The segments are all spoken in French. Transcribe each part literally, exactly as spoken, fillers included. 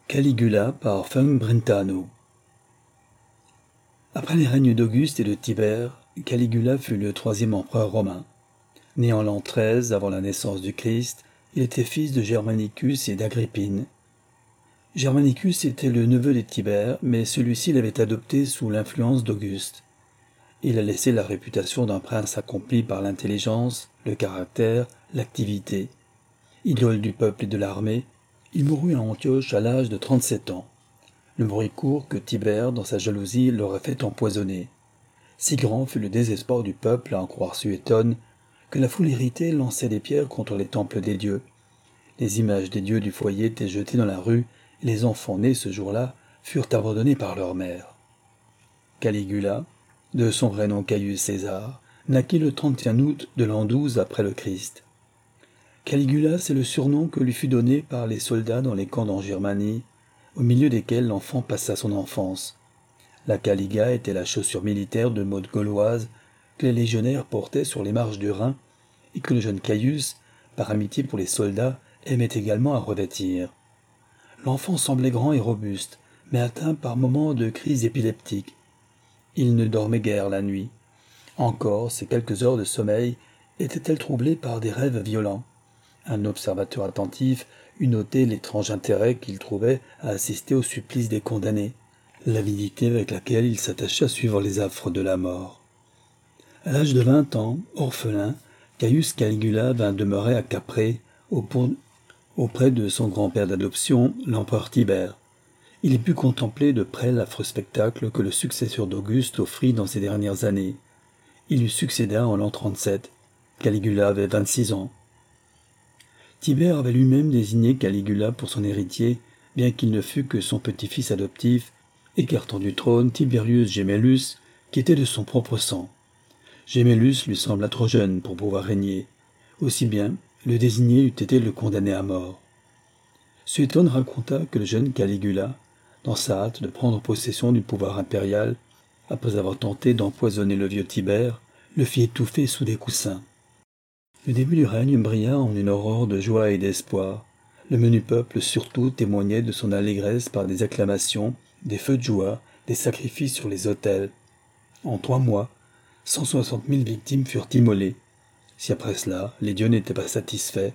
Caligula par Fung Brentano. Après les règnes d'Auguste et de Tibère, Caligula fut le troisième empereur romain. Né en l'an treize avant la naissance du Christ, il était fils de Germanicus et d'Agrippine. Germanicus était le neveu de Tibère, mais celui-ci l'avait adopté sous l'influence d'Auguste. Il a laissé la réputation d'un prince accompli par l'intelligence, le caractère, l'activité. Idole du peuple et de l'armée, il mourut à Antioche à l'âge de trente-sept ans. Le bruit court que Tibère, dans sa jalousie, l'aurait fait empoisonner. Si grand fut le désespoir du peuple, à en croire Suétone, que la foule irritée lançait des pierres contre les temples des dieux. Les images des dieux du foyer étaient jetées dans la rue, et les enfants nés ce jour-là furent abandonnés par leur mère. Caligula, de son vrai nom Caius César, naquit le trente et un août de l'an douze après le Christ. Caligula, c'est le surnom que lui fut donné par les soldats dans les camps d'en Germanie, au milieu desquels l'enfant passa son enfance. La caliga était la chaussure militaire de mode gauloise que les légionnaires portaient sur les marches du Rhin et que le jeune Caius, par amitié pour les soldats, aimait également à revêtir. L'enfant semblait grand et robuste, mais atteint par moments de crise épileptique. Il ne dormait guère la nuit. Encore, ses quelques heures de sommeil étaient-elles troublées par des rêves violents. Un observateur attentif eût noté l'étrange intérêt qu'il trouvait à assister au supplice des condamnés, l'avidité avec laquelle il s'attachait à suivre les affres de la mort. À l'âge de vingt ans, orphelin, Caius Caligula vint demeurer à Caprée, auprès de son grand-père d'adoption, l'empereur Tibère. Il y put contempler de près l'affreux spectacle que le successeur d'Auguste offrit dans ses dernières années. Il lui succéda en l'an trente-sept. Caligula avait vingt-six ans. Tibère avait lui-même désigné Caligula pour son héritier, bien qu'il ne fût que son petit-fils adoptif, écartant du trône Tiberius Gemellus, qui était de son propre sang. Gemellus lui sembla trop jeune pour pouvoir régner. Aussi bien, le désigner eût été le condamner à mort. Suétone raconta que le jeune Caligula, dans sa hâte de prendre possession du pouvoir impérial, après avoir tenté d'empoisonner le vieux Tibère, le fit étouffer sous des coussins. Le début du règne brilla en une aurore de joie et d'espoir. Le menu peuple surtout témoignait de son allégresse par des acclamations, des feux de joie, des sacrifices sur les autels. En trois mois, cent soixante mille victimes furent immolées. Si après cela, les dieux n'étaient pas satisfaits.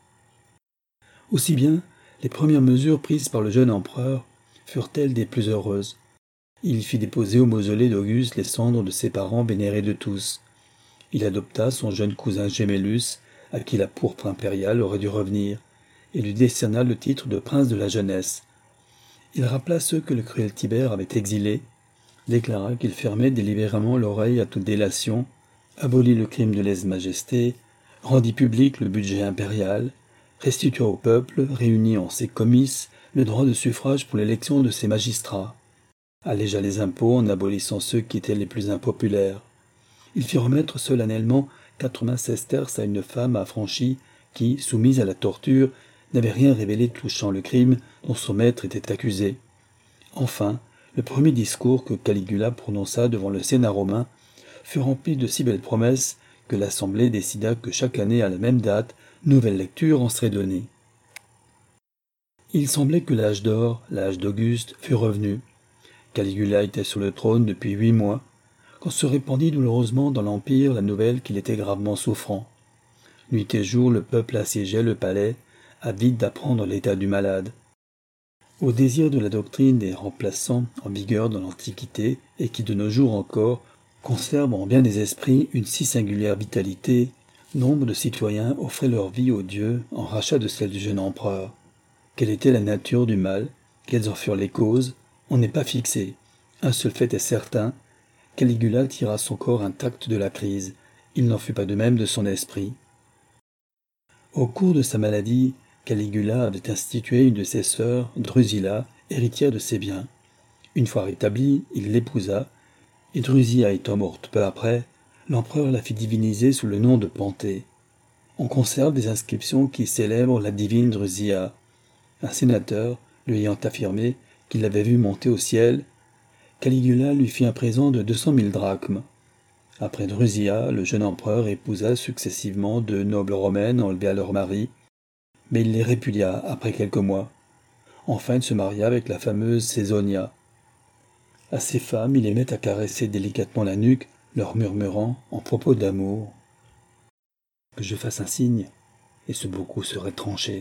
Aussi bien, les premières mesures prises par le jeune empereur furent-elles des plus heureuses. Il fit déposer au mausolée d'Auguste les cendres de ses parents vénérés de tous. Il adopta son jeune cousin Gemellus, à qui la pourpre impériale aurait dû revenir, et lui décerna le titre de prince de la jeunesse. Il rappela ceux que le cruel Tibère avait exilés, déclara qu'il fermait délibérément l'oreille à toute délation, abolit le crime de lèse-majesté, rendit public le budget impérial, restitua au peuple, réuni en ses comices, le droit de suffrage pour l'élection de ses magistrats, allégea les impôts en abolissant ceux qui étaient les plus impopulaires. Il fit remettre solennellement quatre-vingts sesterces à une femme affranchie qui, soumise à la torture, n'avait rien révélé touchant le crime dont son maître était accusé. Enfin, le premier discours que Caligula prononça devant le Sénat romain fut rempli de si belles promesses que l'Assemblée décida que chaque année à la même date, nouvelle lecture en serait donnée. Il semblait que l'âge d'or, l'âge d'Auguste, fût revenu. Caligula était sur le trône depuis huit mois, quand se répandit douloureusement dans l'Empire la nouvelle qu'il était gravement souffrant. Nuit et jour, le peuple assiégeait le palais, avide d'apprendre l'état du malade. Au désir de la doctrine des remplaçants en vigueur dans l'Antiquité et qui de nos jours encore conservent en bien des esprits une si singulière vitalité, nombre de citoyens offraient leur vie aux dieux en rachat de celle du jeune empereur. Quelle était la nature du mal, quelles en furent les causes, on n'est pas fixé. Un seul fait est certain, Caligula tira son corps intact de la crise. Il n'en fut pas de même de son esprit. Au cours de sa maladie, Caligula avait institué une de ses sœurs, Drusilla, héritière de ses biens. Une fois rétablie, il l'épousa, et Drusilla étant morte peu après, l'empereur la fit diviniser sous le nom de Pantée. On conserve des inscriptions qui célèbrent la divine Drusilla. Un sénateur, lui ayant affirmé qu'il l'avait vue monter au ciel, Caligula lui fit un présent de deux cent mille drachmes. Après Drusilla, le jeune empereur épousa successivement deux nobles romaines enlevées à leur mari, mais il les répudia après quelques mois. Enfin, il se maria avec la fameuse Césonia. À ces femmes, il aimait à caresser délicatement la nuque, leur murmurant, en propos d'amour, que je fasse un signe, et ce beaucoup serait tranché.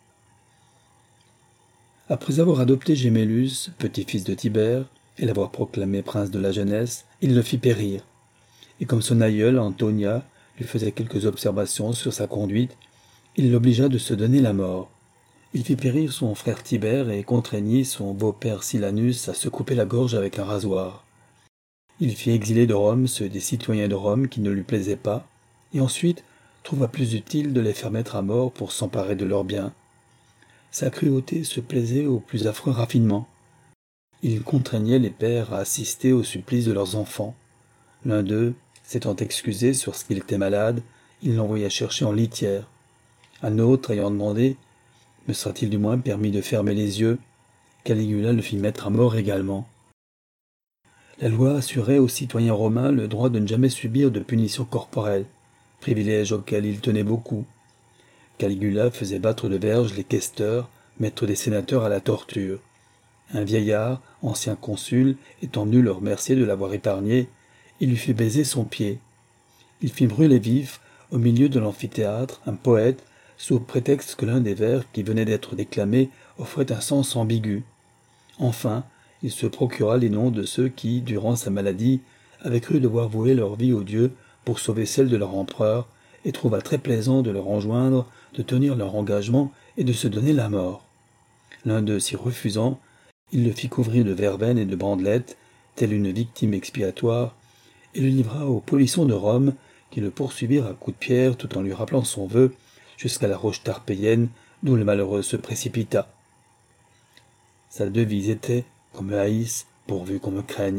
Après avoir adopté Gémélus, petit-fils de Tibère, et l'avoir proclamé prince de la jeunesse, il le fit périr. Et comme son aïeul, Antonia, lui faisait quelques observations sur sa conduite, il l'obligea de se donner la mort. Il fit périr son frère Tibère et contraignit son beau-père Silanus à se couper la gorge avec un rasoir. Il fit exiler de Rome ceux des citoyens de Rome qui ne lui plaisaient pas, et ensuite trouva plus utile de les faire mettre à mort pour s'emparer de leurs biens. Sa cruauté se plaisait au plus affreux raffinement. Il contraignait les pères à assister au supplice de leurs enfants. L'un d'eux, s'étant excusé sur ce qu'il était malade, il l'envoya chercher en litière. Un autre, ayant demandé « Me sera-t-il du moins permis de fermer les yeux ?» Caligula le fit mettre à mort également. La loi assurait aux citoyens romains le droit de ne jamais subir de punition corporelle, privilège auquel il tenait beaucoup. Caligula faisait battre de verge les questeurs, maîtres des sénateurs à la torture. Un vieillard, ancien consul, étant venu le remercier de l'avoir épargné, il lui fit baiser son pied. Il fit brûler vif, au milieu de l'amphithéâtre, un poète, sous prétexte que l'un des vers qui venait d'être déclamés offrait un sens ambigu. Enfin, il se procura les noms de ceux qui, durant sa maladie, avaient cru devoir vouer leur vie aux dieux pour sauver celle de leur empereur, et trouva très plaisant de leur enjoindre de tenir leur engagement et de se donner la mort. L'un d'eux s'y refusant, il le fit couvrir de verveine et de bandelettes, telle une victime expiatoire, et le livra aux polissons de Rome, qui le poursuivirent à coups de pierre tout en lui rappelant son vœu, jusqu'à la roche tarpéienne, d'où le malheureux se précipita. Sa devise était « qu'on me haïsse, pourvu qu'on me craigne ».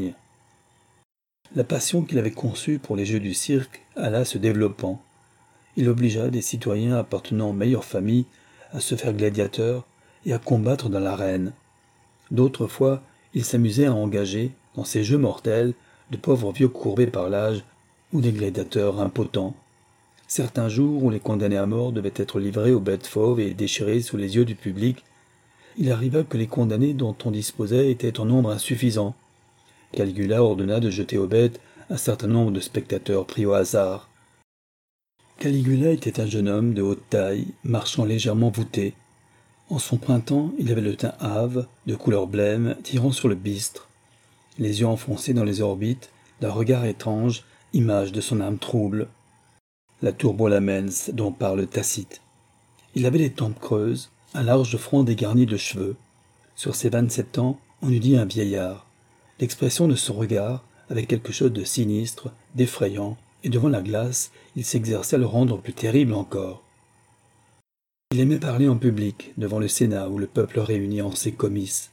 La passion qu'il avait conçue pour les jeux du cirque alla se développant. Il obligea des citoyens appartenant aux meilleures familles à se faire gladiateurs et à combattre dans l'arène. D'autres fois, il s'amusait à engager, dans ces jeux mortels, de pauvres vieux courbés par l'âge ou des gladiateurs impotents. Certains jours où les condamnés à mort devaient être livrés aux bêtes fauves et déchirés sous les yeux du public, il arriva que les condamnés dont on disposait étaient en nombre insuffisant. Caligula ordonna de jeter aux bêtes un certain nombre de spectateurs pris au hasard. Caligula était un jeune homme de haute taille, marchant légèrement voûté. En son printemps, il avait le teint hâve, de couleur blême, tirant sur le bistre, les yeux enfoncés dans les orbites, d'un regard étrange, image de son âme trouble. La turbolamens dont parle Tacite. Il avait les tempes creuses, un large front dégarni de cheveux. Sur ses vingt-sept ans, on eût dit un vieillard. L'expression de son regard avait quelque chose de sinistre, d'effrayant, et devant la glace, il s'exerçait à le rendre plus terrible encore. Il aimait parler en public, devant le Sénat où le peuple réuni en ses comices.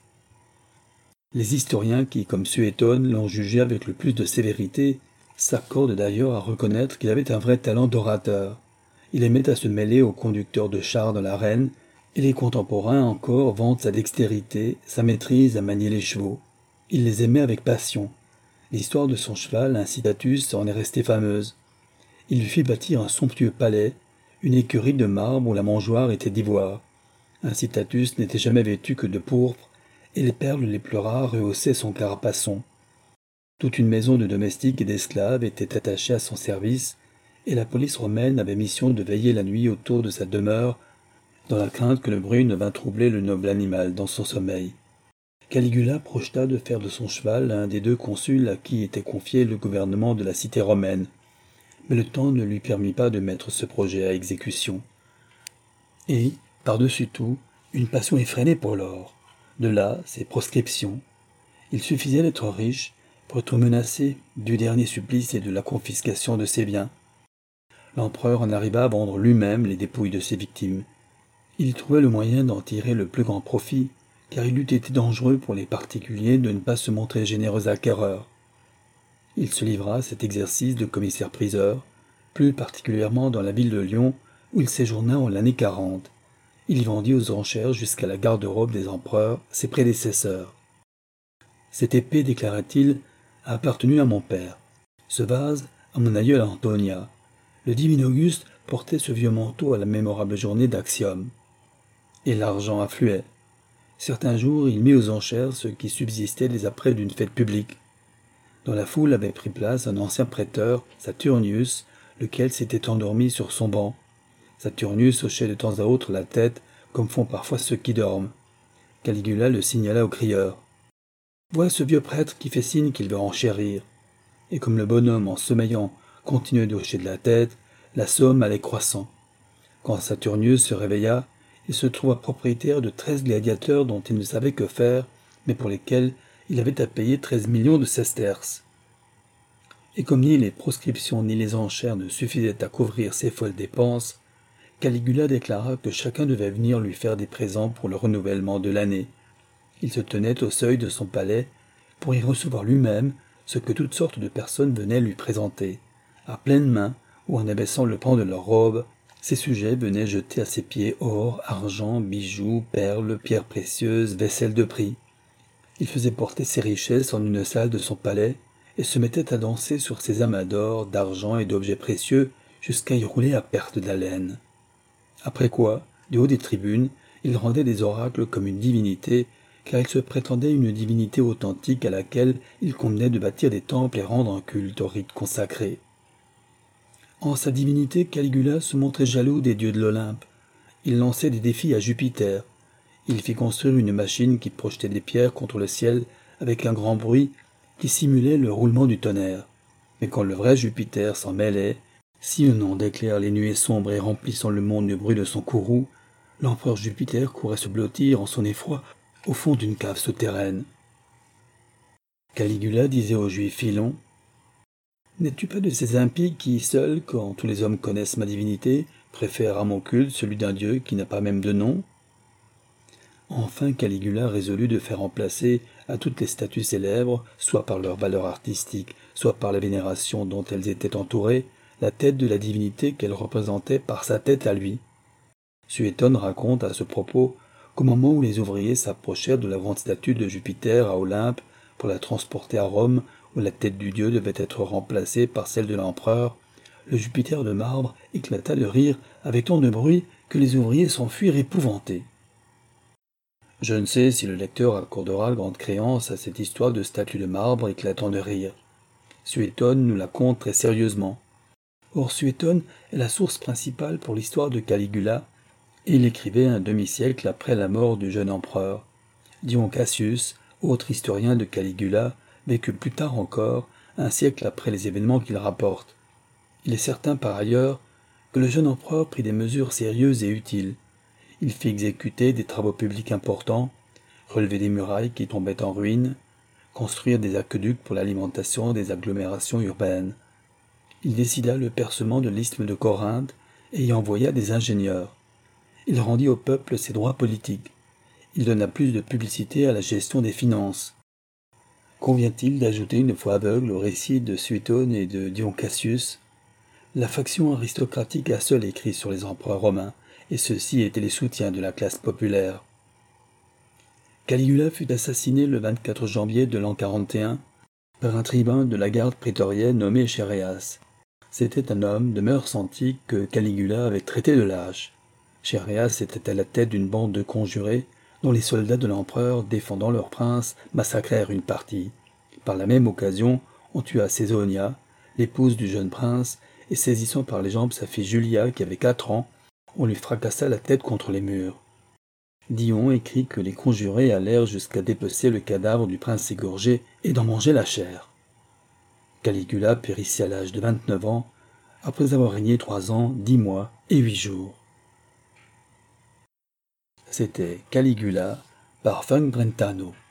Les historiens qui, comme Suétone, l'ont jugé avec le plus de sévérité, s'accordent d'ailleurs à reconnaître qu'il avait un vrai talent d'orateur. Il aimait à se mêler aux conducteurs de chars dans l'arène, et les contemporains encore vantent sa dextérité, sa maîtrise à manier les chevaux. Il les aimait avec passion. L'histoire de son cheval, Incitatus, en est restée fameuse. Il lui fit bâtir un somptueux palais, une écurie de marbre où la mangeoire était d'ivoire. Incitatus n'était jamais vêtu que de pourpre, et les perles les plus rares rehaussaient son carapaçon. Toute une maison de domestiques et d'esclaves était attachée à son service, et la police romaine avait mission de veiller la nuit autour de sa demeure, dans la crainte que le bruit ne vînt troubler le noble animal dans son sommeil. Caligula projeta de faire de son cheval l'un des deux consuls à qui était confié le gouvernement de la cité romaine, mais le temps ne lui permit pas de mettre ce projet à exécution. Et, par-dessus tout, une passion effrénée pour l'or. De là, ses proscriptions. Il suffisait d'être riche pour être menacé du dernier supplice et de la confiscation de ses biens. L'empereur en arriva à vendre lui-même les dépouilles de ses victimes. Il trouvait le moyen d'en tirer le plus grand profit, car il eût été dangereux pour les particuliers de ne pas se montrer généreux acquéreurs. Il se livra à cet exercice de commissaire-priseur, plus particulièrement dans la ville de Lyon, où il séjourna en l'année quarante. Il y vendit aux enchères jusqu'à la garde-robe des empereurs, ses prédécesseurs. « Cette épée, déclara-t-il, a appartenu à mon père. Ce vase, à mon aïeul Antonia. Le divin Auguste portait ce vieux manteau à la mémorable journée d'Axium. Et l'argent affluait. Certains jours, il mit aux enchères ce qui subsistait des apprêts d'une fête publique. Dans la foule avait pris place un ancien prêteur, Saturnius, lequel s'était endormi sur son banc. Saturnius hochait de temps à autre la tête, comme font parfois ceux qui dorment. Caligula le signala au crieur. « Vois ce vieux prêtre qui fait signe qu'il veut enchérir. » Et comme le bonhomme, en sommeillant, continuait de hocher de la tête, la somme allait croissant. Quand Saturnius se réveilla, il se trouva propriétaire de treize gladiateurs dont il ne savait que faire, mais pour lesquels il avait à payer treize millions de sesterces. Et comme ni les proscriptions ni les enchères ne suffisaient à couvrir ces folles dépenses, Caligula déclara que chacun devait venir lui faire des présents pour le renouvellement de l'année. Il se tenait au seuil de son palais pour y recevoir lui-même ce que toutes sortes de personnes venaient lui présenter. À pleines mains, ou en abaissant le pan de leur robe, ses sujets venaient jeter à ses pieds or, argent, bijoux, perles, pierres précieuses, vaisselle de prix. Il faisait porter ses richesses en une salle de son palais et se mettait à danser sur ses amas d'or, d'argent et d'objets précieux jusqu'à y rouler à perte d'haleine. Après quoi, du haut des tribunes, il rendait des oracles comme une divinité, car il se prétendait une divinité authentique à laquelle il convenait de bâtir des temples et rendre un culte aux rites consacrés. En sa divinité, Caligula se montrait jaloux des dieux de l'Olympe. Il lançait des défis à Jupiter. Il fit construire une machine qui projetait des pierres contre le ciel avec un grand bruit qui simulait le roulement du tonnerre. Mais quand le vrai Jupiter s'en mêlait, sillonnant d'éclairs les nuées sombres et remplissant le monde du bruit de son courroux, l'empereur Jupiter courait se blottir en son effroi au fond d'une cave souterraine. Caligula disait au juif Philon : « N'es-tu pas de ces impies qui, seuls, quand tous les hommes connaissent ma divinité, préfèrent à mon culte celui d'un dieu qui n'a pas même de nom ?» Enfin Caligula résolut de faire remplacer à toutes les statues célèbres, soit par leur valeur artistique, soit par la vénération dont elles étaient entourées, la tête de la divinité qu'elles représentaient par sa tête à lui. Suétone raconte à ce propos qu'au moment où les ouvriers s'approchèrent de la grande statue de Jupiter à Olympe pour la transporter à Rome, où la tête du dieu devait être remplacée par celle de l'empereur, le Jupiter de marbre éclata de rire avec tant de bruit que les ouvriers s'enfuirent épouvantés. Je ne sais si le lecteur accordera grande créance à cette histoire de statue de marbre éclatant de rire. Suétone nous la conte très sérieusement. Or Suétone est la source principale pour l'histoire de Caligula, et il écrivait un demi-siècle après la mort du jeune empereur. Dion Cassius, autre historien de Caligula, vécut plus tard encore, un siècle après les événements qu'il rapporte. Il est certain par ailleurs que le jeune empereur prit des mesures sérieuses et utiles. Il fit exécuter des travaux publics importants, relever des murailles qui tombaient en ruine, construire des aqueducs pour l'alimentation des agglomérations urbaines. Il décida le percement de l'isthme de Corinthe et y envoya des ingénieurs. Il rendit au peuple ses droits politiques. Il donna plus de publicité à la gestion des finances. Convient-il d'ajouter une fois aveugle au récit de Suétone et de Dion Cassius ? La faction aristocratique a seule écrit sur les empereurs romains, et ceux-ci étaient les soutiens de la classe populaire. Caligula fut assassiné le vingt-quatre janvier de l'an quarante et un par un tribun de la garde prétorienne nommé Chéréas. C'était un homme de mœurs antiques que Caligula avait traité de lâche. Chéréas était à la tête d'une bande de conjurés dont les soldats de l'empereur, défendant leur prince, massacrèrent une partie. Par la même occasion, on tua Césonia, l'épouse du jeune prince, et saisissant par les jambes sa fille Julia, qui avait quatre ans, on lui fracassa la tête contre les murs. Dion écrit que les conjurés allèrent jusqu'à dépecer le cadavre du prince égorgé et d'en manger la chair. Caligula périssit à l'âge de vingt-neuf ans, après avoir régné trois ans, dix mois et huit jours. C'était Caligula par Frank Brentano.